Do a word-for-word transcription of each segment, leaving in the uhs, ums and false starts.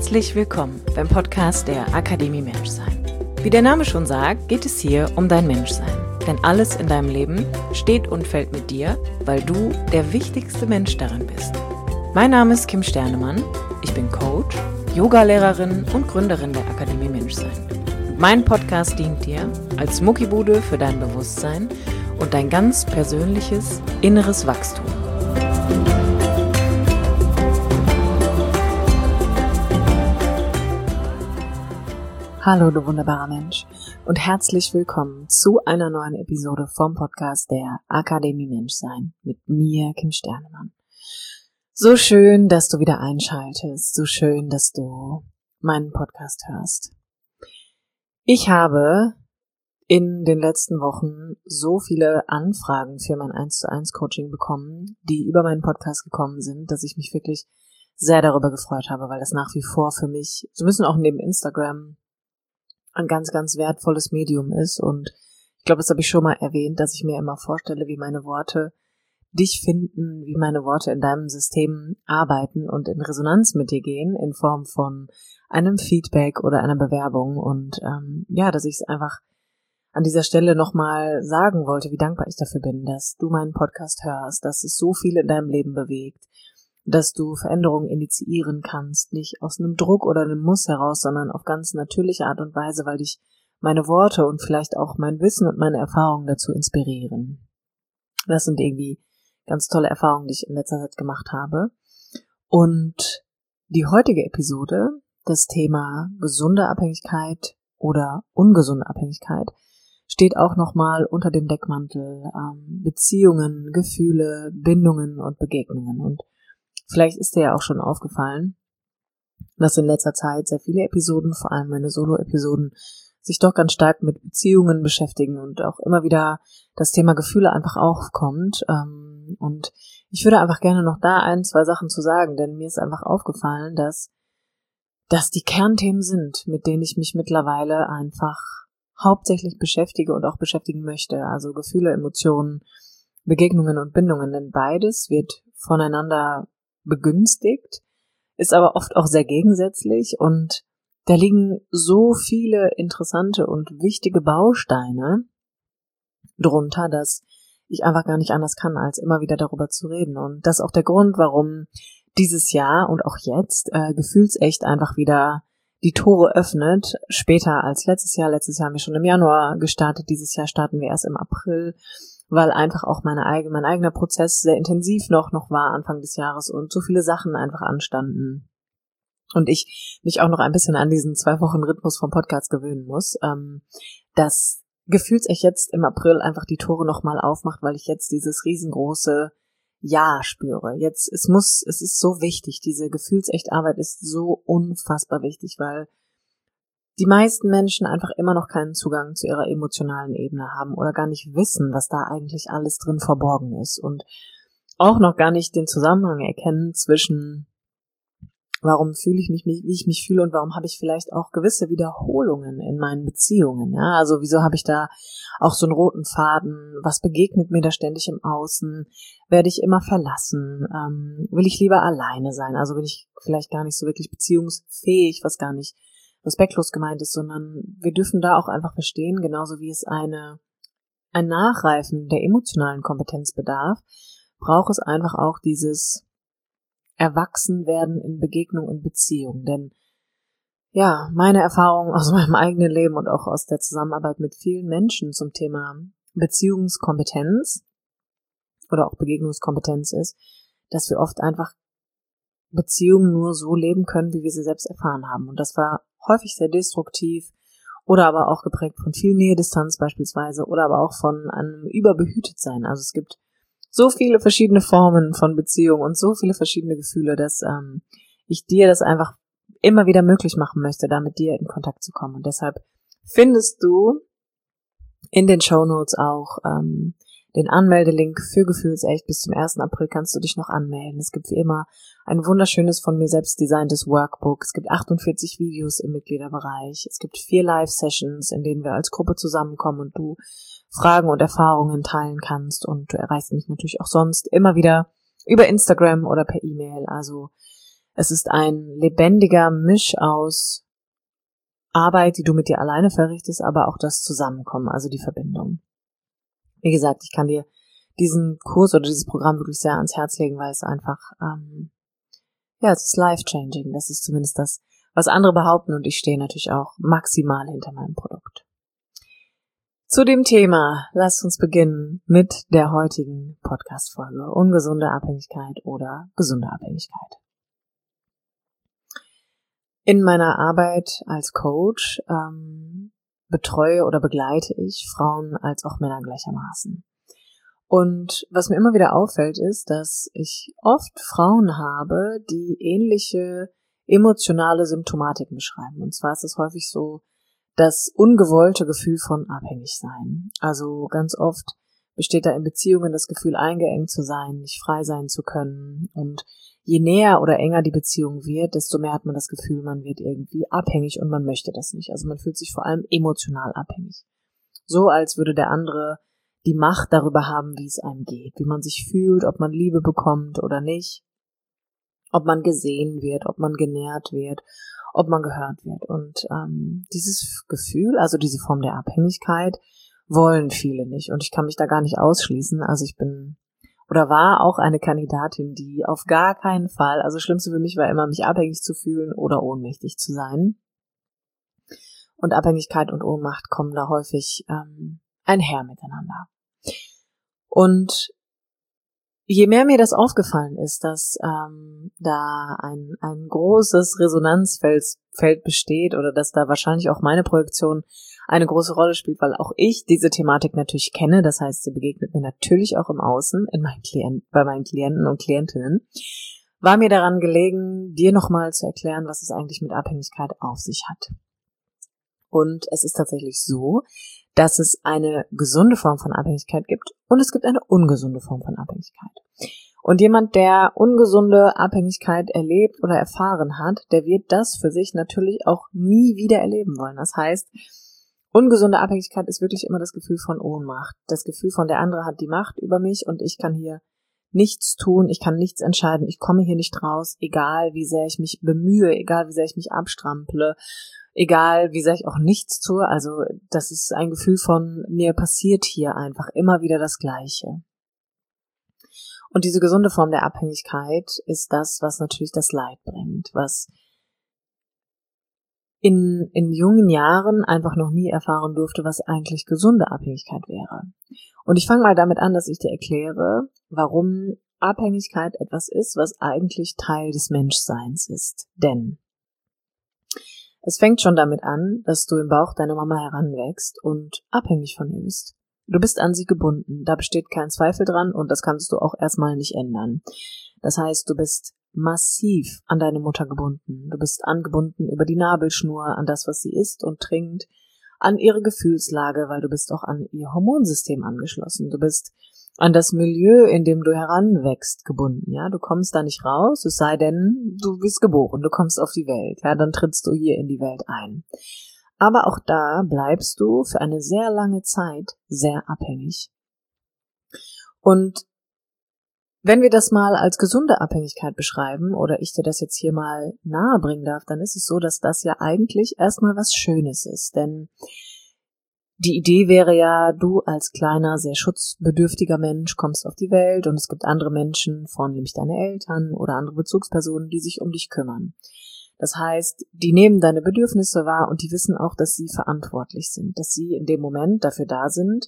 Herzlich willkommen beim Podcast der Akademie Menschsein. Wie der Name schon sagt, geht es hier um dein Menschsein. Denn alles in deinem Leben steht und fällt mit dir, weil du der wichtigste Mensch darin bist. Mein Name ist Kim Sternemann, ich bin Coach, Yogalehrerin und Gründerin der Akademie Menschsein. Und mein Podcast dient dir als Muckibude für dein Bewusstsein und dein ganz persönliches inneres Wachstum. Hallo, du wunderbarer Mensch und herzlich willkommen zu einer neuen Episode vom Podcast der Akademie Menschsein mit mir, Kim Sternemann. So schön, dass du wieder einschaltest, so schön, dass du meinen Podcast hörst. Ich habe in den letzten Wochen so viele Anfragen für mein eins zu eins Coaching bekommen, die über meinen Podcast gekommen sind, dass ich mich wirklich sehr darüber gefreut habe, weil das nach wie vor für mich, so ein bisschen auch neben Instagram, ein ganz, ganz wertvolles Medium ist. Und ich glaube, das habe ich schon mal erwähnt, dass ich mir immer vorstelle, wie meine Worte dich finden, wie meine Worte in deinem System arbeiten und in Resonanz mit dir gehen, in Form von einem Feedback oder einer Bewerbung. Und ähm, ja, dass ich es einfach an dieser Stelle nochmal sagen wollte, wie dankbar ich dafür bin, dass du meinen Podcast hörst, dass es so viel in deinem Leben bewegt, dass du Veränderungen initiieren kannst, nicht aus einem Druck oder einem Muss heraus, sondern auf ganz natürliche Art und Weise, weil dich meine Worte und vielleicht auch mein Wissen und meine Erfahrungen dazu inspirieren. Das sind irgendwie ganz tolle Erfahrungen, die ich in letzter Zeit gemacht habe. Und die heutige Episode, das Thema gesunde Abhängigkeit oder ungesunde Abhängigkeit, steht auch nochmal unter dem Deckmantel ähm, Beziehungen, Gefühle, Bindungen und Begegnungen. Und vielleicht ist dir ja auch schon aufgefallen, dass in letzter Zeit sehr viele Episoden, vor allem meine Solo-Episoden, sich doch ganz stark mit Beziehungen beschäftigen und auch immer wieder das Thema Gefühle einfach aufkommt. Und ich würde einfach gerne noch da ein, zwei Sachen zu sagen, denn mir ist einfach aufgefallen, dass das die Kernthemen sind, mit denen ich mich mittlerweile einfach hauptsächlich beschäftige und auch beschäftigen möchte. Also Gefühle, Emotionen, Begegnungen und Bindungen, denn beides wird voneinander begünstigt, ist aber oft auch sehr gegensätzlich und da liegen so viele interessante und wichtige Bausteine drunter, dass ich einfach gar nicht anders kann, als immer wieder darüber zu reden. Und das ist auch der Grund, warum dieses Jahr und auch jetzt äh, gefühlsecht einfach wieder die Tore öffnet, später als letztes Jahr. Letztes Jahr haben wir schon im Januar gestartet, dieses Jahr starten wir erst im April, weil einfach auch meine eigene, mein eigener Prozess sehr intensiv noch noch war Anfang des Jahres und so viele Sachen einfach anstanden. Und ich mich auch noch ein bisschen an diesen zwei Wochen Rhythmus vom Podcast gewöhnen muss, ähm, dass gefühlsecht jetzt im April einfach die Tore nochmal aufmacht, weil ich jetzt dieses riesengroße Ja spüre. Jetzt, es muss, es ist so wichtig, diese gefühlsecht Arbeit ist so unfassbar wichtig, weil die meisten Menschen einfach immer noch keinen Zugang zu ihrer emotionalen Ebene haben oder gar nicht wissen, was da eigentlich alles drin verborgen ist und auch noch gar nicht den Zusammenhang erkennen zwischen warum fühle ich mich, wie ich mich fühle und warum habe ich vielleicht auch gewisse Wiederholungen in meinen Beziehungen. Ja, also wieso habe ich da auch so einen roten Faden? Was begegnet mir da ständig im Außen? Werde ich immer verlassen? Ähm, will ich lieber alleine sein? Also bin ich vielleicht gar nicht so wirklich beziehungsfähig, was gar nicht respektlos gemeint ist, sondern wir dürfen da auch einfach verstehen, genauso wie es eine ein Nachreifen der emotionalen Kompetenz bedarf, braucht es einfach auch dieses Erwachsenwerden in Begegnung und Beziehung. Denn ja, meine Erfahrung aus meinem eigenen Leben und auch aus der Zusammenarbeit mit vielen Menschen zum Thema Beziehungskompetenz oder auch Begegnungskompetenz ist, dass wir oft einfach Beziehungen nur so leben können, wie wir sie selbst erfahren haben. Und das war häufig sehr destruktiv oder aber auch geprägt von viel Nähe-Distanz beispielsweise oder aber auch von einem Überbehütetsein. Also es gibt so viele verschiedene Formen von Beziehung und so viele verschiedene Gefühle, dass ähm, ich dir das einfach immer wieder möglich machen möchte, da mit dir in Kontakt zu kommen. Und deshalb findest du in den Shownotes auch ähm, den Anmeldelink für Gefühlsecht. Bis zum ersten April kannst du dich noch anmelden. Es gibt wie immer ein wunderschönes, von mir selbst designtes Workbook. Es gibt achtundvierzig Videos im Mitgliederbereich. Es gibt vier Live-Sessions, in denen wir als Gruppe zusammenkommen und du Fragen und Erfahrungen teilen kannst. Und du erreichst mich natürlich auch sonst immer wieder über Instagram oder per E-Mail. Also Es ist ein lebendiger Misch aus Arbeit, die du mit dir alleine verrichtest, aber auch das Zusammenkommen, also die Verbindung. Wie gesagt, ich kann dir diesen Kurs oder dieses Programm wirklich sehr ans Herz legen, weil es einfach, ähm, ja, es ist life-changing. Das ist zumindest das, was andere behaupten, und ich stehe natürlich auch maximal hinter meinem Produkt. Zu dem Thema, lasst uns beginnen mit der heutigen Podcast-Folge. Ungesunde Abhängigkeit oder gesunde Abhängigkeit. In meiner Arbeit als Coach ähm, betreue oder begleite ich Frauen als auch Männer gleichermaßen. Und was mir immer wieder auffällt, ist, dass ich oft Frauen habe, die ähnliche emotionale Symptomatiken beschreiben. Und zwar ist es häufig so das ungewollte Gefühl von Abhängigsein. Also ganz oft besteht da in Beziehungen das Gefühl, eingeengt zu sein, nicht frei sein zu können. Und je näher oder enger die Beziehung wird, desto mehr hat man das Gefühl, man wird irgendwie abhängig und man möchte das nicht. Also man fühlt sich vor allem emotional abhängig. So, als würde der andere die Macht darüber haben, wie es einem geht, wie man sich fühlt, ob man Liebe bekommt oder nicht, ob man gesehen wird, ob man genährt wird, ob man gehört wird. Und ähm, dieses Gefühl, also diese Form der Abhängigkeit, wollen viele nicht. Und ich kann mich da gar nicht ausschließen. Also ich bin oder war auch eine Kandidatin, die auf gar keinen Fall, also das Schlimmste für mich war immer, mich abhängig zu fühlen oder ohnmächtig zu sein. Und Abhängigkeit und Ohnmacht kommen da häufig ähm, einher miteinander. Und je mehr mir das aufgefallen ist, dass ähm, da ein, ein großes Resonanzfeld Feld besteht oder dass da wahrscheinlich auch meine Projektion eine große Rolle spielt, weil auch ich diese Thematik natürlich kenne, das heißt, sie begegnet mir natürlich auch im Außen, in meinen Klient, bei meinen Klienten und Klientinnen, war mir daran gelegen, dir nochmal zu erklären, was es eigentlich mit Abhängigkeit auf sich hat. Und es ist tatsächlich so, dass es eine gesunde Form von Abhängigkeit gibt und es gibt eine ungesunde Form von Abhängigkeit. Und jemand, der ungesunde Abhängigkeit erlebt oder erfahren hat, der wird das für sich natürlich auch nie wieder erleben wollen. Das heißt, ungesunde Abhängigkeit ist wirklich immer das Gefühl von Ohnmacht. Das Gefühl von, der andere hat die Macht über mich und ich kann hier nichts tun, ich kann nichts entscheiden, ich komme hier nicht raus, egal wie sehr ich mich bemühe, egal wie sehr ich mich abstrample, egal wie sehr ich auch nichts tue. Also das ist ein Gefühl von, mir passiert hier einfach immer wieder das Gleiche. Und diese gesunde Form der Abhängigkeit ist das, was natürlich das Leid bringt, was in, in jungen Jahren einfach noch nie erfahren durfte, was eigentlich gesunde Abhängigkeit wäre. Und ich fange mal damit an, dass ich dir erkläre, warum Abhängigkeit etwas ist, was eigentlich Teil des Menschseins ist. Denn es fängt schon damit an, dass du im Bauch deiner Mama heranwächst und abhängig von ihr bist. Du bist an sie gebunden, da besteht kein Zweifel dran und das kannst du auch erstmal nicht ändern. Das heißt, du bist massiv an deine Mutter gebunden. Du bist angebunden über die Nabelschnur an das, was sie isst und trinkt, an ihre Gefühlslage, weil du bist auch an ihr Hormonsystem angeschlossen. Du bist an das Milieu, in dem du heranwächst, gebunden. Ja, du kommst da nicht raus, es sei denn, du bist geboren, du kommst auf die Welt. Ja, dann trittst du hier in die Welt ein. Aber auch da bleibst du für eine sehr lange Zeit sehr abhängig. Und wenn wir das mal als gesunde Abhängigkeit beschreiben oder ich dir das jetzt hier mal nahe bringen darf, dann ist es so, dass das ja eigentlich erstmal was Schönes ist. Denn die Idee wäre ja, du als kleiner, sehr schutzbedürftiger Mensch kommst auf die Welt und es gibt andere Menschen, vornehmlich deine Eltern oder andere Bezugspersonen, die sich um dich kümmern. Das heißt, die nehmen deine Bedürfnisse wahr und die wissen auch, dass sie verantwortlich sind, dass sie in dem Moment dafür da sind,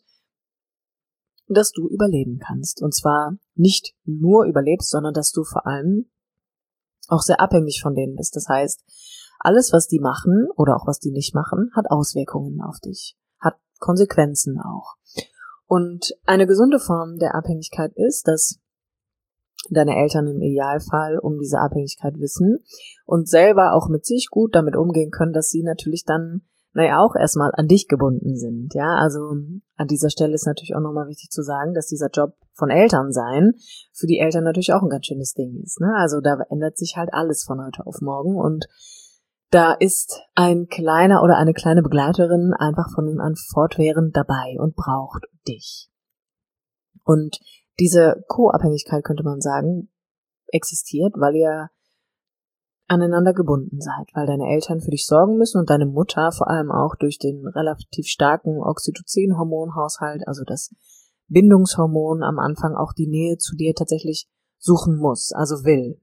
dass du überleben kannst. Und zwar nicht nur überlebst, sondern dass du vor allem auch sehr abhängig von denen bist. Das heißt, alles, was die machen oder auch was die nicht machen, hat Auswirkungen auf dich, hat Konsequenzen auch. Und eine gesunde Form der Abhängigkeit ist, dass deine Eltern im Idealfall um diese Abhängigkeit wissen und selber auch mit sich gut damit umgehen können, dass sie natürlich dann, naja, auch erstmal an dich gebunden sind. Ja, also an dieser Stelle ist natürlich auch nochmal wichtig zu sagen, dass dieser Job von Eltern sein für die Eltern natürlich auch ein ganz schönes Ding ist. Ne? Also da ändert sich halt alles von heute auf morgen und da ist ein kleiner oder eine kleine Begleiterin einfach von nun an fortwährend dabei und braucht dich. Und diese Co-Abhängigkeit, könnte man sagen, existiert, weil ihr aneinander gebunden seid, weil deine Eltern für dich sorgen müssen und deine Mutter vor allem auch durch den relativ starken Oxytocin-Hormonhaushalt, also das Bindungshormon am Anfang, auch die Nähe zu dir tatsächlich suchen muss, also will.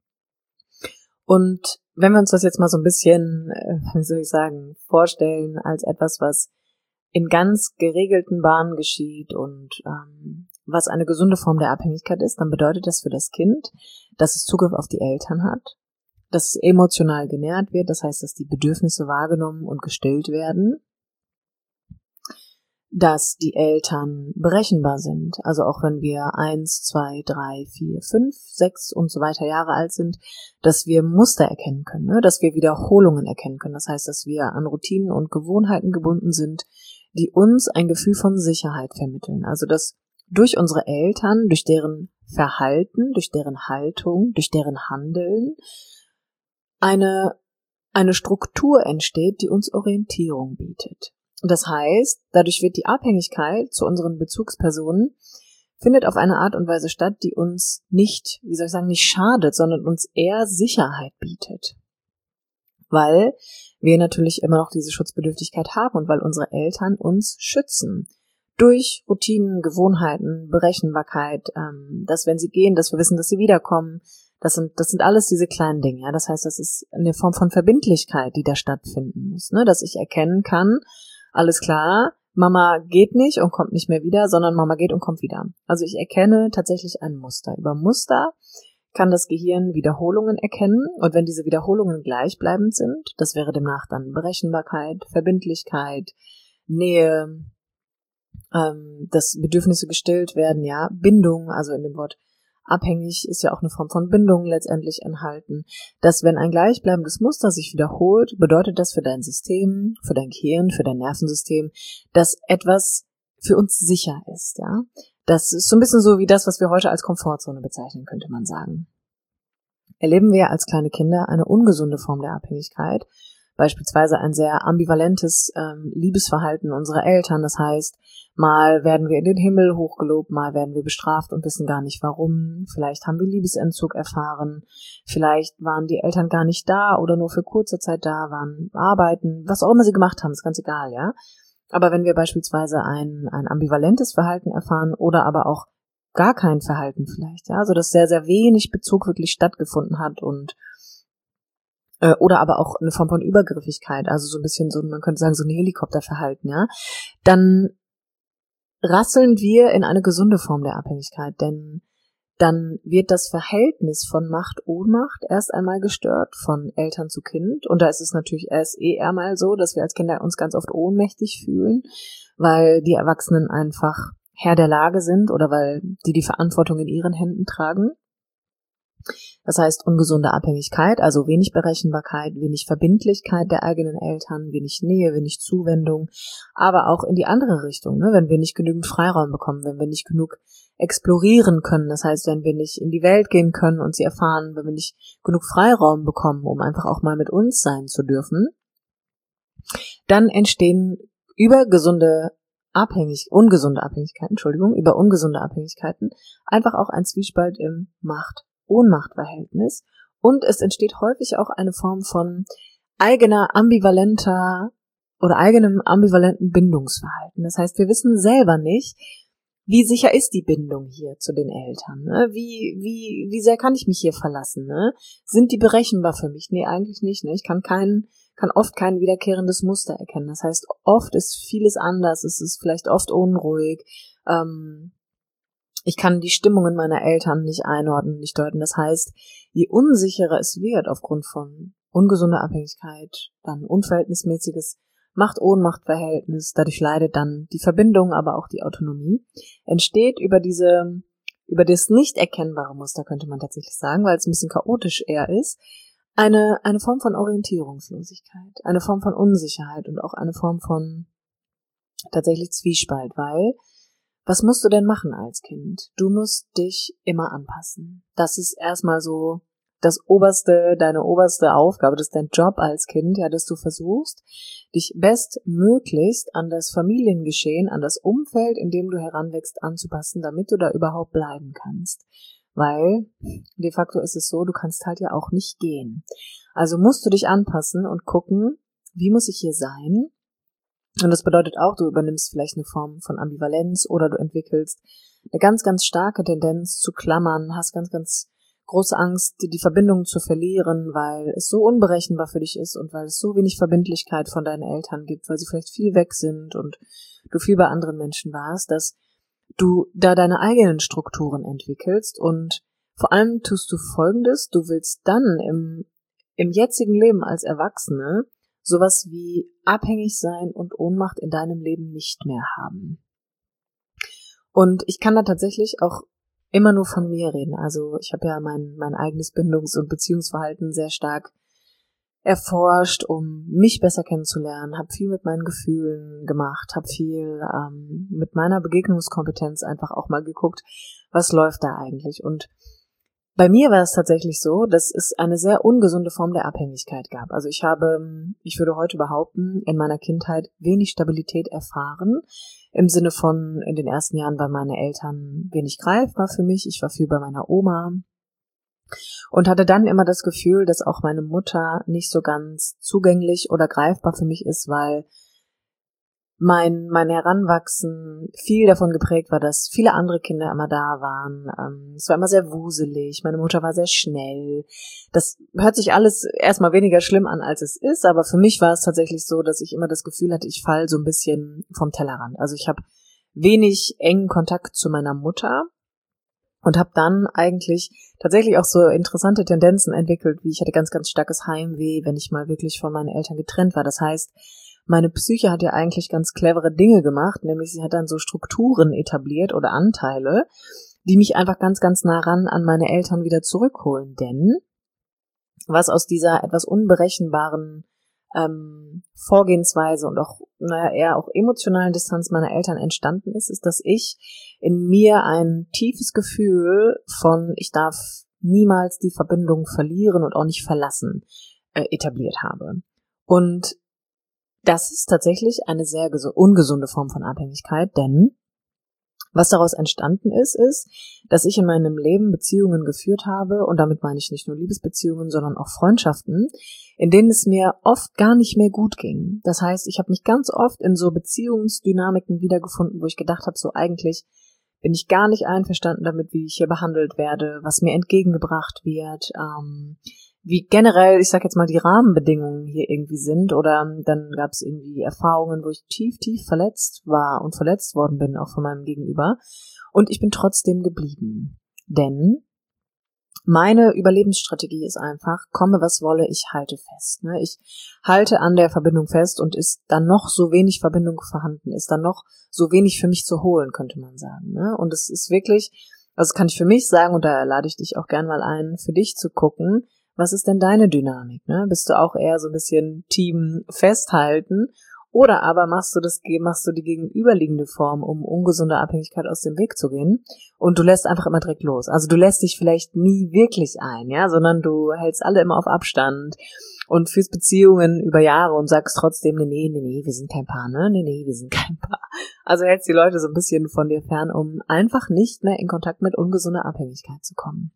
Und wenn wir uns das jetzt mal so ein bisschen, wie soll ich sagen, vorstellen als etwas, was in ganz geregelten Bahnen geschieht und ähm, was eine gesunde Form der Abhängigkeit ist, dann bedeutet das für das Kind, dass es Zugriff auf die Eltern hat, dass es emotional genährt wird, das heißt, dass die Bedürfnisse wahrgenommen und gestillt werden, dass die Eltern berechenbar sind, also auch wenn wir eins, zwei, drei, vier, fünf, sechs und so weiter Jahre alt sind, dass wir Muster erkennen können, ne? Dass wir Wiederholungen erkennen können, das heißt, dass wir an Routinen und Gewohnheiten gebunden sind, die uns ein Gefühl von Sicherheit vermitteln, also dass durch unsere Eltern, durch deren Verhalten, durch deren Haltung, durch deren Handeln eine, eine Struktur entsteht, die uns Orientierung bietet. Das heißt, dadurch wird die Abhängigkeit zu unseren Bezugspersonen findet auf eine Art und Weise statt, die uns nicht, wie soll ich sagen, nicht schadet, sondern uns eher Sicherheit bietet. Weil wir natürlich immer noch diese Schutzbedürftigkeit haben und weil unsere Eltern uns schützen. Durch Routinen, Gewohnheiten, Berechenbarkeit, ähm, dass wenn sie gehen, dass wir wissen, dass sie wiederkommen. Das sind, das sind alles diese kleinen Dinge. Ja? Das heißt, das ist eine Form von Verbindlichkeit, die da stattfinden muss, ne? Dass ich erkennen kann, alles klar, Mama geht nicht und kommt nicht mehr wieder, sondern Mama geht und kommt wieder. Also ich erkenne tatsächlich ein Muster. Über Muster kann das Gehirn Wiederholungen erkennen und wenn diese Wiederholungen gleichbleibend sind, das wäre demnach dann Berechenbarkeit, Verbindlichkeit, Nähe, ähm, dass Bedürfnisse gestillt werden, ja, Bindung, also in dem Wort abhängig ist ja auch eine Form von Bindung letztendlich enthalten, dass wenn ein gleichbleibendes Muster sich wiederholt, bedeutet das für dein System, für dein Gehirn, für dein Nervensystem, dass etwas für uns sicher ist, ja. Das ist so ein bisschen so wie das, was wir heute als Komfortzone bezeichnen, könnte man sagen. Erleben wir als kleine Kinder eine ungesunde Form der Abhängigkeit, beispielsweise ein sehr ambivalentes ähm, Liebesverhalten unserer Eltern, das heißt, mal werden wir in den Himmel hochgelobt, mal werden wir bestraft und wissen gar nicht warum, vielleicht haben wir Liebesentzug erfahren, vielleicht waren die Eltern gar nicht da oder nur für kurze Zeit da, waren arbeiten, was auch immer sie gemacht haben, ist ganz egal, ja. Aber wenn wir beispielsweise ein, ein ambivalentes Verhalten erfahren oder aber auch gar kein Verhalten vielleicht, ja, so dass sehr, sehr wenig Bezug wirklich stattgefunden hat und äh, oder aber auch eine Form von Übergriffigkeit, also so ein bisschen so, man könnte sagen, so ein Helikopterverhalten, ja, dann rasseln wir in eine gesunde Form der Abhängigkeit, denn dann wird das Verhältnis von Macht-Ohnmacht erst einmal gestört, von Eltern zu Kind. Und da ist es natürlich erst eh eher mal so, dass wir als Kinder uns ganz oft ohnmächtig fühlen, weil die Erwachsenen einfach Herr der Lage sind oder weil die die Verantwortung in ihren Händen tragen. Das heißt, ungesunde Abhängigkeit, also wenig Berechenbarkeit, wenig Verbindlichkeit der eigenen Eltern, wenig Nähe, wenig Zuwendung, aber auch in die andere Richtung, ne? Wenn wir nicht genügend Freiraum bekommen, wenn wir nicht genug explorieren können, das heißt, wenn wir nicht in die Welt gehen können und sie erfahren, wenn wir nicht genug Freiraum bekommen, um einfach auch mal mit uns sein zu dürfen, dann entstehen über gesunde Abhängig, ungesunde Abhängigkeiten, Entschuldigung, über ungesunde Abhängigkeiten einfach auch ein Zwiespalt im Macht- Ohnmachtverhältnis und es entsteht häufig auch eine Form von eigener ambivalenter oder eigenem ambivalenten Bindungsverhalten. Das heißt, wir wissen selber nicht, wie sicher ist die Bindung hier zu den Eltern, ne? Wie, wie, wie sehr kann ich mich hier verlassen, ne? Sind die berechenbar für mich? Nee, eigentlich nicht, ne? Ich kann keinen, kann oft kein wiederkehrendes Muster erkennen. Das heißt, oft ist vieles anders, es ist vielleicht oft unruhig, ähm, ich kann die Stimmungen meiner Eltern nicht einordnen, nicht deuten. Das heißt, je unsicherer es wird aufgrund von ungesunder Abhängigkeit, dann unverhältnismäßiges Macht-Ohnmacht-Verhältnis, dadurch leidet dann die Verbindung, aber auch die Autonomie, entsteht über diese, über das nicht erkennbare Muster, könnte man tatsächlich sagen, weil es ein bisschen chaotisch eher ist, eine, eine Form von Orientierungslosigkeit, eine Form von Unsicherheit und auch eine Form von tatsächlich Zwiespalt, weil was musst du denn machen als Kind? Du musst dich immer anpassen. Das ist erstmal so das oberste, deine oberste Aufgabe, das ist dein Job als Kind, ja, dass du versuchst, dich bestmöglichst an das Familiengeschehen, an das Umfeld, in dem du heranwächst, anzupassen, damit du da überhaupt bleiben kannst. weil de facto ist es so, du kannst halt ja auch nicht gehen. Also musst du dich anpassen und gucken, wie muss ich hier sein? Und das bedeutet auch, du übernimmst vielleicht eine Form von Ambivalenz oder du entwickelst eine ganz, ganz starke Tendenz zu klammern, hast ganz, ganz große Angst, die Verbindung zu verlieren, weil es so unberechenbar für dich ist und weil es so wenig Verbindlichkeit von deinen Eltern gibt, weil sie vielleicht viel weg sind und du viel bei anderen Menschen warst, dass du da deine eigenen Strukturen entwickelst und vor allem tust du Folgendes, du willst dann im, im jetzigen Leben als Erwachsene sowas wie abhängig sein und Ohnmacht in deinem Leben nicht mehr haben. Und ich kann da tatsächlich auch immer nur von mir reden. Also ich habe ja mein, mein eigenes Bindungs- und Beziehungsverhalten sehr stark erforscht, um mich besser kennenzulernen, habe viel mit meinen Gefühlen gemacht, habe viel ähm, mit meiner Begegnungskompetenz einfach auch mal geguckt, was läuft da eigentlich. Und bei mir war es tatsächlich so, dass es eine sehr ungesunde Form der Abhängigkeit gab. Also ich habe, ich würde heute behaupten, in meiner Kindheit wenig Stabilität erfahren. Im Sinne von, in den ersten Jahren waren meine Eltern wenig greifbar für mich. Ich war viel bei meiner Oma und hatte dann immer das Gefühl, dass auch meine Mutter nicht so ganz zugänglich oder greifbar für mich ist, weil Mein, mein Heranwachsen viel davon geprägt war, dass viele andere Kinder immer da waren. Ähm, es war immer sehr wuselig. Meine Mutter war sehr schnell. Das hört sich alles erstmal weniger schlimm an, als es ist. Aber für mich war es tatsächlich so, dass ich immer das Gefühl hatte, ich falle so ein bisschen vom Tellerrand. Also ich habe wenig engen Kontakt zu meiner Mutter und habe dann eigentlich tatsächlich auch so interessante Tendenzen entwickelt, wie ich hatte ganz, ganz starkes Heimweh, wenn ich mal wirklich von meinen Eltern getrennt war. Das heißt, meine Psyche hat ja eigentlich ganz clevere Dinge gemacht, nämlich sie hat dann so Strukturen etabliert oder Anteile, die mich einfach ganz, ganz nah ran an meine Eltern wieder zurückholen. Denn was aus dieser etwas unberechenbaren ähm, Vorgehensweise und auch naja, eher auch emotionalen Distanz meiner Eltern entstanden ist, ist, dass ich in mir ein tiefes Gefühl von ich darf niemals die Verbindung verlieren und auch nicht verlassen äh, etabliert habe. Und das ist tatsächlich eine sehr ungesunde Form von Abhängigkeit, denn was daraus entstanden ist, ist, dass ich in meinem Leben Beziehungen geführt habe, und damit meine ich nicht nur Liebesbeziehungen, sondern auch Freundschaften, in denen es mir oft gar nicht mehr gut ging. Das heißt, ich habe mich ganz oft in so Beziehungsdynamiken wiedergefunden, wo ich gedacht habe, so eigentlich bin ich gar nicht einverstanden damit, wie ich hier behandelt werde, was mir entgegengebracht wird, ähm, wie generell, ich sag jetzt mal, die Rahmenbedingungen hier irgendwie sind, oder dann gab es irgendwie Erfahrungen, wo ich tief, tief verletzt war und verletzt worden bin, auch von meinem Gegenüber, und ich bin trotzdem geblieben. Denn meine Überlebensstrategie ist einfach, komme was wolle, ich halte fest. Ne? Ich halte an der Verbindung fest und ist dann noch so wenig Verbindung vorhanden, ist dann noch so wenig für mich zu holen, könnte man sagen. Ne? Und es ist wirklich, also kann ich für mich sagen, und da lade ich dich auch gern mal ein, für dich zu gucken, was ist denn deine Dynamik? Ne? Bist du auch eher so ein bisschen Team festhalten oder aber machst du das, machst du die gegenüberliegende Form, um ungesunde Abhängigkeit aus dem Weg zu gehen und du lässt einfach immer direkt los. Also du lässt dich vielleicht nie wirklich ein, ja, sondern du hältst alle immer auf Abstand und führst Beziehungen über Jahre und sagst trotzdem, nee, nee, nee, nee, wir sind kein Paar, ne, nee, nee, wir sind kein Paar. Also hältst die Leute so ein bisschen von dir fern, um einfach nicht mehr in Kontakt mit ungesunder Abhängigkeit zu kommen.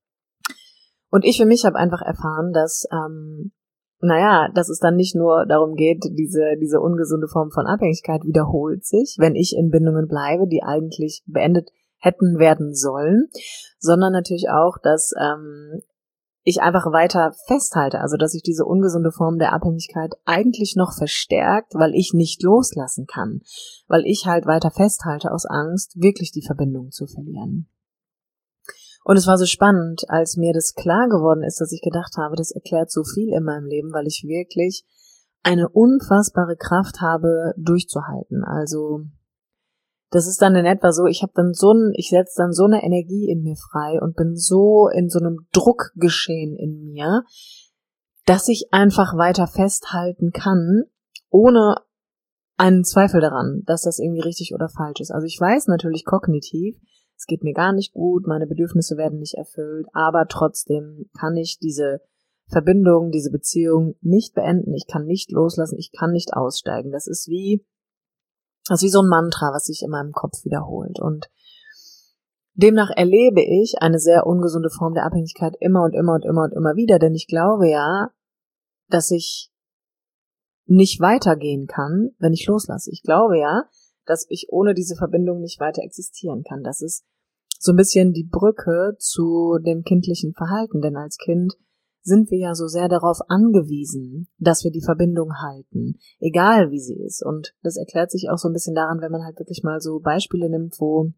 Und ich für mich habe einfach erfahren, dass, ähm, naja, dass es dann nicht nur darum geht, diese diese ungesunde Form von Abhängigkeit wiederholt sich, wenn ich in Bindungen bleibe, die eigentlich beendet hätten werden sollen, sondern natürlich auch, dass ähm, ich einfach weiter festhalte, also dass sich diese ungesunde Form der Abhängigkeit eigentlich noch verstärkt, weil ich nicht loslassen kann, weil ich halt weiter festhalte aus Angst, wirklich die Verbindung zu verlieren. Und es war so spannend, als mir das klar geworden ist, dass ich gedacht habe, das erklärt so viel in meinem Leben, weil ich wirklich eine unfassbare Kraft habe, durchzuhalten. Also das ist dann in etwa so, ich habe dann so ein, ich setze dann so eine Energie in mir frei und bin so in so einem Druckgeschehen in mir, dass ich einfach weiter festhalten kann, ohne einen Zweifel daran, dass das irgendwie richtig oder falsch ist. Also ich weiß natürlich kognitiv, es geht mir gar nicht gut, meine Bedürfnisse werden nicht erfüllt, aber trotzdem kann ich diese Verbindung, diese Beziehung nicht beenden, ich kann nicht loslassen, ich kann nicht aussteigen. Das ist wie, das ist wie so ein Mantra, was sich in meinem Kopf wiederholt. Und Demnach erlebe ich eine sehr ungesunde Form der Abhängigkeit immer und immer und immer und immer wieder, denn ich glaube ja, dass ich nicht weitergehen kann, wenn ich loslasse. Ich glaube ja, dass ich ohne diese Verbindung nicht weiter existieren kann. Das ist so ein bisschen die Brücke zu dem kindlichen Verhalten, denn als Kind sind wir ja so sehr darauf angewiesen, dass wir die Verbindung halten, egal wie sie ist. Und das erklärt sich auch so ein bisschen daran, wenn man halt wirklich mal so Beispiele nimmt, wo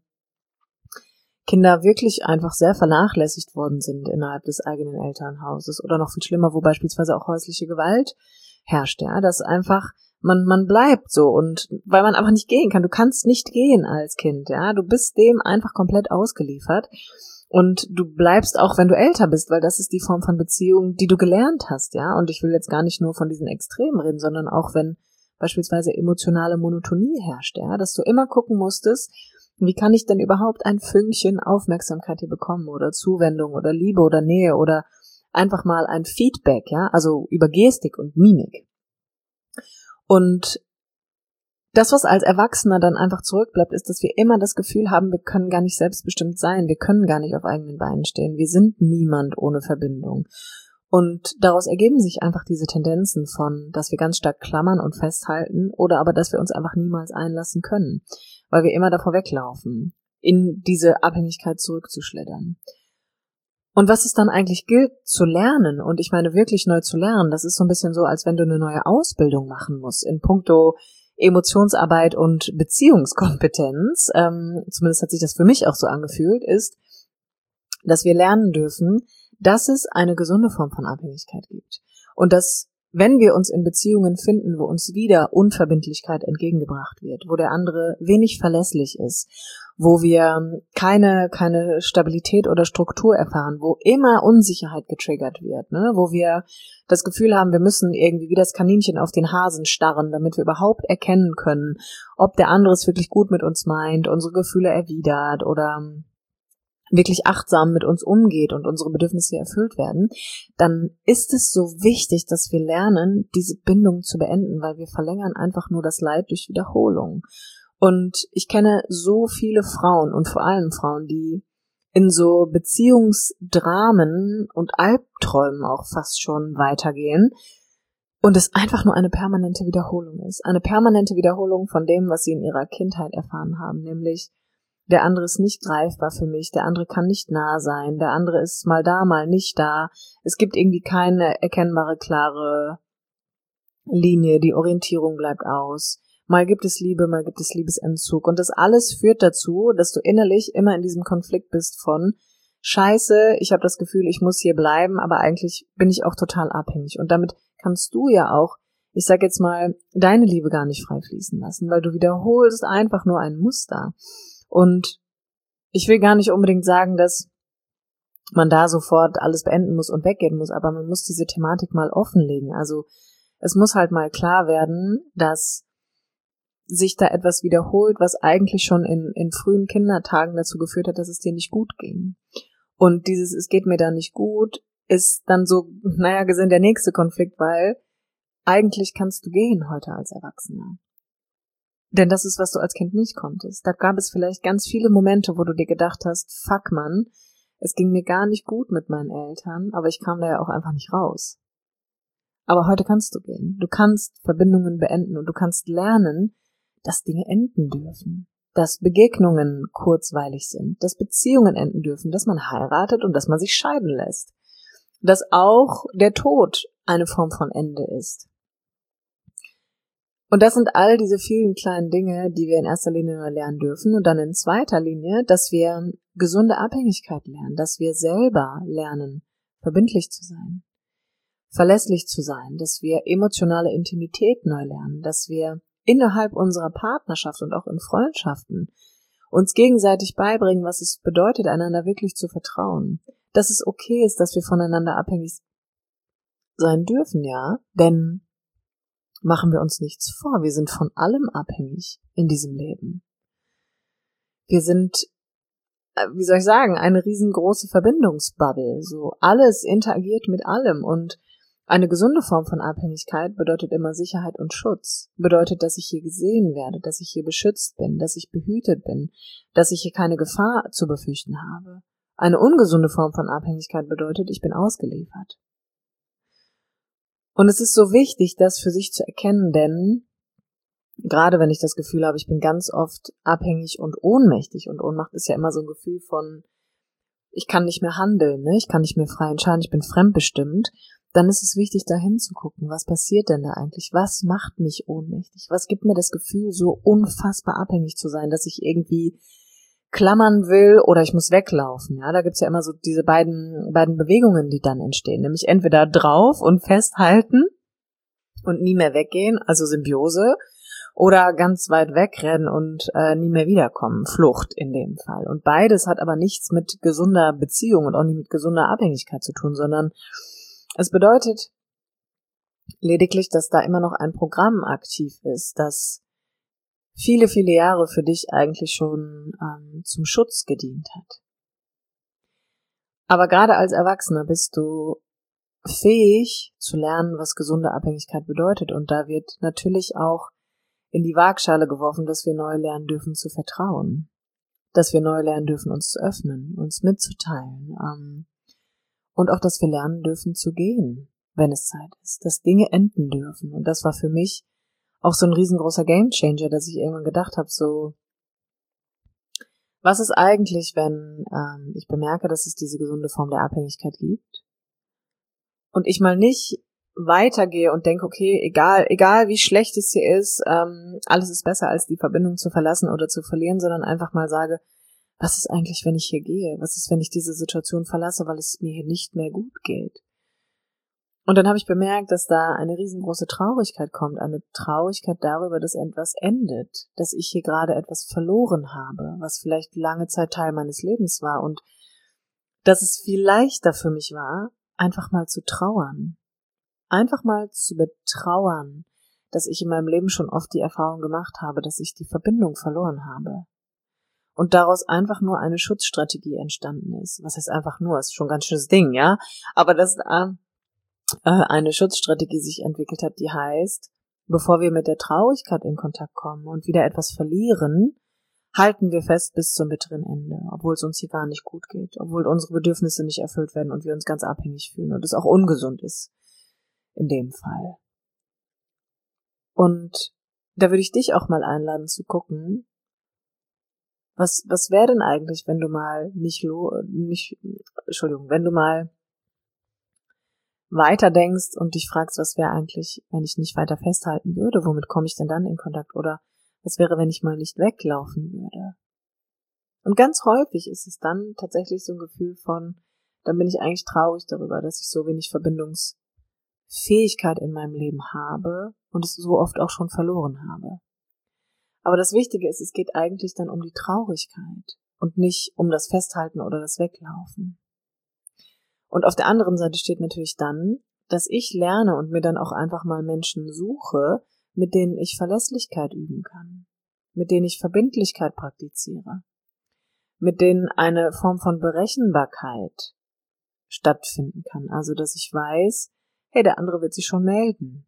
Kinder wirklich einfach sehr vernachlässigt worden sind innerhalb des eigenen Elternhauses oder noch viel schlimmer, wo beispielsweise auch häusliche Gewalt herrscht, ja, dass einfach man man bleibt so und weil man einfach nicht gehen kann, du kannst nicht gehen als Kind, ja, du bist dem einfach komplett ausgeliefert und du bleibst auch, wenn du älter bist, weil das ist die Form von Beziehung, die du gelernt hast, ja, und ich will jetzt gar nicht nur von diesen Extremen reden, sondern auch wenn beispielsweise emotionale Monotonie herrscht, ja, dass du immer gucken musstest, wie kann ich denn überhaupt ein Fünkchen Aufmerksamkeit hier bekommen oder Zuwendung oder Liebe oder Nähe oder einfach mal ein Feedback, ja, also über Gestik und Mimik. Und das, was als Erwachsener dann einfach zurückbleibt, ist, dass wir immer das Gefühl haben, wir können gar nicht selbstbestimmt sein, wir können gar nicht auf eigenen Beinen stehen, wir sind niemand ohne Verbindung. Und daraus ergeben sich einfach diese Tendenzen von, dass wir ganz stark klammern und festhalten oder aber, dass wir uns einfach niemals einlassen können, weil wir immer davor weglaufen, in diese Abhängigkeit zurückzuschlittern. Und was es dann eigentlich gilt zu lernen, und ich meine wirklich neu zu lernen, das ist so ein bisschen so, als wenn du eine neue Ausbildung machen musst in puncto Emotionsarbeit und Beziehungskompetenz, ähm, zumindest hat sich das für mich auch so angefühlt, ist, dass wir lernen dürfen, dass es eine gesunde Form von Abhängigkeit gibt. Und dass, wenn wir uns in Beziehungen finden, wo uns wieder Unverbindlichkeit entgegengebracht wird, wo der andere wenig verlässlich ist, wo wir keine keine Stabilität oder Struktur erfahren, wo immer Unsicherheit getriggert wird, ne, wo wir das Gefühl haben, wir müssen irgendwie wie das Kaninchen auf den Hasen starren, damit wir überhaupt erkennen können, ob der andere es wirklich gut mit uns meint, unsere Gefühle erwidert oder wirklich achtsam mit uns umgeht und unsere Bedürfnisse erfüllt werden, dann ist es so wichtig, dass wir lernen, diese Bindung zu beenden, weil wir verlängern einfach nur das Leid durch Wiederholung. Und ich kenne so viele Frauen und vor allem Frauen, die in so Beziehungsdramen und Albträumen auch fast schon weitergehen und es einfach nur eine permanente Wiederholung ist. Eine permanente Wiederholung von dem, was sie in ihrer Kindheit erfahren haben, nämlich der andere ist nicht greifbar für mich, der andere kann nicht nah sein, der andere ist mal da, mal nicht da. Es gibt irgendwie keine erkennbare, klare Linie, die Orientierung bleibt aus. Mal gibt es Liebe, mal gibt es Liebesentzug. Und das alles führt dazu, dass du innerlich immer in diesem Konflikt bist von Scheiße, ich habe das Gefühl, ich muss hier bleiben, aber eigentlich bin ich auch total abhängig. Und damit kannst du ja auch, ich sag jetzt mal, deine Liebe gar nicht frei fließen lassen, weil du wiederholst einfach nur ein Muster. Und ich will gar nicht unbedingt sagen, dass man da sofort alles beenden muss und weggehen muss, aber man muss diese Thematik mal offenlegen. Also es muss halt mal klar werden, dass sich da etwas wiederholt, was eigentlich schon in, in frühen Kindertagen dazu geführt hat, dass es dir nicht gut ging. Und dieses "es geht mir da nicht gut" ist dann so, naja, gesehen der nächste Konflikt, weil eigentlich kannst du gehen heute als Erwachsener. Denn das ist, was du als Kind nicht konntest. Da gab es vielleicht ganz viele Momente, wo du dir gedacht hast, fuck Mann, es ging mir gar nicht gut mit meinen Eltern, aber ich kam da ja auch einfach nicht raus. Aber heute kannst du gehen. Du kannst Verbindungen beenden und du kannst lernen, dass Dinge enden dürfen. Dass Begegnungen kurzweilig sind, dass Beziehungen enden dürfen, dass man heiratet und dass man sich scheiden lässt. Dass auch der Tod eine Form von Ende ist. Und das sind all diese vielen kleinen Dinge, die wir in erster Linie nur lernen dürfen und dann in zweiter Linie, dass wir gesunde Abhängigkeit lernen, dass wir selber lernen, verbindlich zu sein, verlässlich zu sein, dass wir emotionale Intimität neu lernen, dass wir innerhalb unserer Partnerschaft und auch in Freundschaften uns gegenseitig beibringen, was es bedeutet, einander wirklich zu vertrauen, dass es okay ist, dass wir voneinander abhängig sein dürfen, ja, denn machen wir uns nichts vor, wir sind von allem abhängig in diesem Leben. Wir sind, wie soll ich sagen, eine riesengroße Verbindungsbubble. So alles interagiert mit allem und Eine gesunde Form von Abhängigkeit bedeutet immer Sicherheit und Schutz, bedeutet, dass ich hier gesehen werde, dass ich hier beschützt bin, dass ich behütet bin, dass ich hier keine Gefahr zu befürchten habe. Eine ungesunde Form von Abhängigkeit bedeutet, ich bin ausgeliefert. Und es ist so wichtig, das für sich zu erkennen, denn gerade wenn ich das Gefühl habe, ich bin ganz oft abhängig und ohnmächtig, und Ohnmacht ist ja immer so ein Gefühl von, ich kann nicht mehr handeln, ne? Ich kann nicht mehr frei entscheiden, ich bin fremdbestimmt, dann ist es wichtig, da hinzugucken, was passiert denn da eigentlich? Was macht mich ohnmächtig? Was gibt mir das Gefühl, so unfassbar abhängig zu sein, dass ich irgendwie klammern will oder ich muss weglaufen? Ja, da gibt's ja immer so diese beiden, beiden Bewegungen, die dann entstehen, nämlich entweder drauf und festhalten und nie mehr weggehen, also Symbiose, oder ganz weit wegrennen und äh, nie mehr wiederkommen, Flucht in dem Fall. Und beides hat aber nichts mit gesunder Beziehung und auch nicht mit gesunder Abhängigkeit zu tun, sondern es bedeutet lediglich, dass da immer noch ein Programm aktiv ist, das viele, viele Jahre für dich eigentlich schon ähm, zum Schutz gedient hat. Aber gerade als Erwachsener bist du fähig zu lernen, was gesunde Abhängigkeit bedeutet. Und da wird natürlich auch in die Waagschale geworfen, dass wir neu lernen dürfen zu vertrauen, dass wir neu lernen dürfen, uns zu öffnen, uns mitzuteilen, ähm, und auch, dass wir lernen dürfen zu gehen, wenn es Zeit ist, dass Dinge enden dürfen. Und das war für mich auch so ein riesengroßer Gamechanger, dass ich irgendwann gedacht habe, so, was ist eigentlich, wenn ähm, ich bemerke, dass es diese gesunde Form der Abhängigkeit gibt und ich mal nicht weitergehe und denke, okay, egal, egal wie schlecht es hier ist, ähm, alles ist besser, als die Verbindung zu verlassen oder zu verlieren, sondern einfach mal sage, was ist eigentlich, wenn ich hier gehe? Was ist, wenn ich diese Situation verlasse, weil es mir hier nicht mehr gut geht? Und dann habe ich bemerkt, dass da eine riesengroße Traurigkeit kommt, eine Traurigkeit darüber, dass etwas endet, dass ich hier gerade etwas verloren habe, was vielleicht lange Zeit Teil meines Lebens war, und dass es viel leichter für mich war, einfach mal zu trauern. Einfach mal zu betrauern, dass ich in meinem Leben schon oft die Erfahrung gemacht habe, dass ich die Verbindung verloren habe. Und daraus einfach nur eine Schutzstrategie entstanden ist. Was heißt einfach nur? Ist schon ein ganz schönes Ding, ja? Aber dass äh, eine Schutzstrategie sich entwickelt hat, die heißt, bevor wir mit der Traurigkeit in Kontakt kommen und wieder etwas verlieren, halten wir fest bis zum bitteren Ende, obwohl es uns hier gar nicht gut geht, obwohl unsere Bedürfnisse nicht erfüllt werden und wir uns ganz abhängig fühlen und es auch ungesund ist. In dem Fall. Und da würde ich dich auch mal einladen zu gucken, was was wäre denn eigentlich, wenn du mal nicht lo nicht Entschuldigung, wenn du mal weiter denkst und dich fragst, was wäre eigentlich, wenn ich nicht weiter festhalten würde, womit komme ich denn dann in Kontakt, oder was wäre, wenn ich mal nicht weglaufen würde? Und ganz häufig ist es dann tatsächlich so ein Gefühl von, dann bin ich eigentlich traurig darüber, dass ich so wenig Verbindungs Fähigkeit in meinem Leben habe und es so oft auch schon verloren habe. Aber das Wichtige ist, es geht eigentlich dann um die Traurigkeit und nicht um das Festhalten oder das Weglaufen. Und auf der anderen Seite steht natürlich dann, dass ich lerne und mir dann auch einfach mal Menschen suche, mit denen ich Verlässlichkeit üben kann, mit denen ich Verbindlichkeit praktiziere, mit denen eine Form von Berechenbarkeit stattfinden kann. Also, dass ich weiß, hey, der andere wird sich schon melden.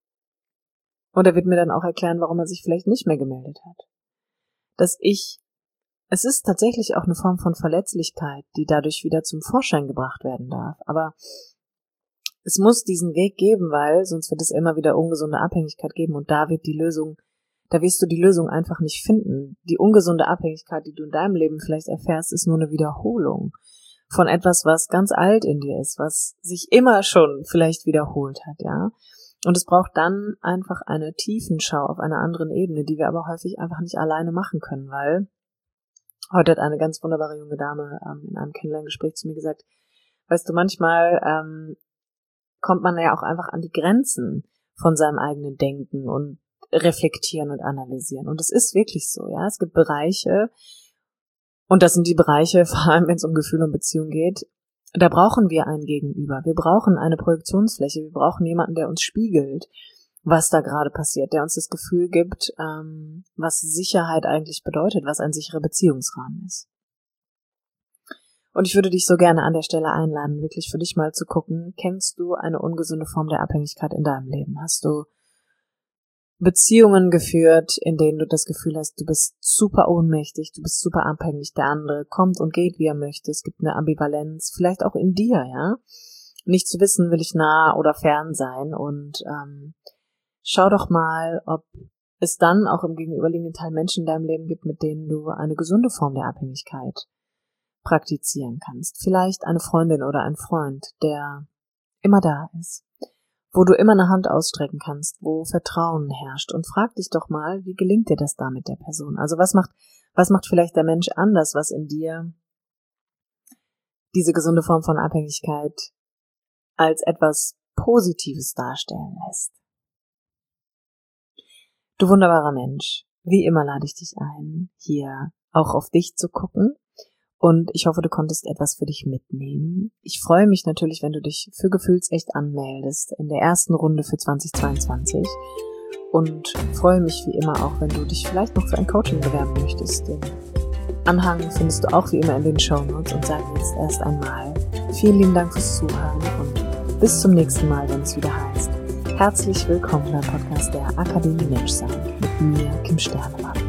Und er wird mir dann auch erklären, warum er sich vielleicht nicht mehr gemeldet hat. Dass ich, es ist tatsächlich auch eine Form von Verletzlichkeit, die dadurch wieder zum Vorschein gebracht werden darf. Aber es muss diesen Weg geben, weil sonst wird es immer wieder ungesunde Abhängigkeit geben und da wird die Lösung, da wirst du die Lösung einfach nicht finden. Die ungesunde Abhängigkeit, die du in deinem Leben vielleicht erfährst, ist nur eine Wiederholung von etwas, was ganz alt in dir ist, was sich immer schon vielleicht wiederholt hat, ja. Und es braucht dann einfach eine Tiefenschau auf einer anderen Ebene, die wir aber häufig einfach nicht alleine machen können, weil heute hat eine ganz wunderbare junge Dame ähm, in einem Kennenlerngespräch zu mir gesagt, weißt du, manchmal ähm, kommt man ja auch einfach an die Grenzen von seinem eigenen Denken und reflektieren und analysieren. Und es ist wirklich so, ja. Es gibt Bereiche, und das sind die Bereiche, vor allem wenn es um Gefühle und Beziehung geht, da brauchen wir ein Gegenüber. Wir brauchen eine Projektionsfläche. Wir brauchen jemanden, der uns spiegelt, was da gerade passiert, der uns das Gefühl gibt, ähm, was Sicherheit eigentlich bedeutet, was ein sicherer Beziehungsrahmen ist. Und ich würde dich so gerne an der Stelle einladen, wirklich für dich mal zu gucken, kennst du eine ungesunde Form der Abhängigkeit in deinem Leben? Hast du Beziehungen geführt, in denen du das Gefühl hast, du bist super ohnmächtig, du bist super abhängig, der andere kommt und geht, wie er möchte, es gibt eine Ambivalenz, vielleicht auch in dir, ja? Nicht zu wissen, will ich nah oder fern sein, und ähm, schau doch mal, ob es dann auch im gegenüberliegenden Teil Menschen in deinem Leben gibt, mit denen du eine gesunde Form der Abhängigkeit praktizieren kannst. Vielleicht eine Freundin oder ein Freund, der immer da ist, wo du immer eine Hand ausstrecken kannst, wo Vertrauen herrscht, und frag dich doch mal, wie gelingt dir das da mit der Person? Also was macht, was macht vielleicht der Mensch anders, was in dir diese gesunde Form von Abhängigkeit als etwas Positives darstellen lässt? Du wunderbarer Mensch, wie immer lade ich dich ein, hier auch auf dich zu gucken. Und ich hoffe, du konntest etwas für dich mitnehmen. Ich freue mich natürlich, wenn du dich für Gefühlsecht anmeldest in der ersten Runde für zweitausendzweiundzwanzig. Und freue mich wie immer auch, wenn du dich vielleicht noch für ein Coaching bewerben möchtest. Den Anhang findest du auch wie immer in den Shownotes, und sage jetzt erst einmal vielen lieben Dank fürs Zuhören und bis zum nächsten Mal, wenn es wieder heißt: Herzlich willkommen beim Podcast der Akademie Menschsein mit mir, Kim Sternemann.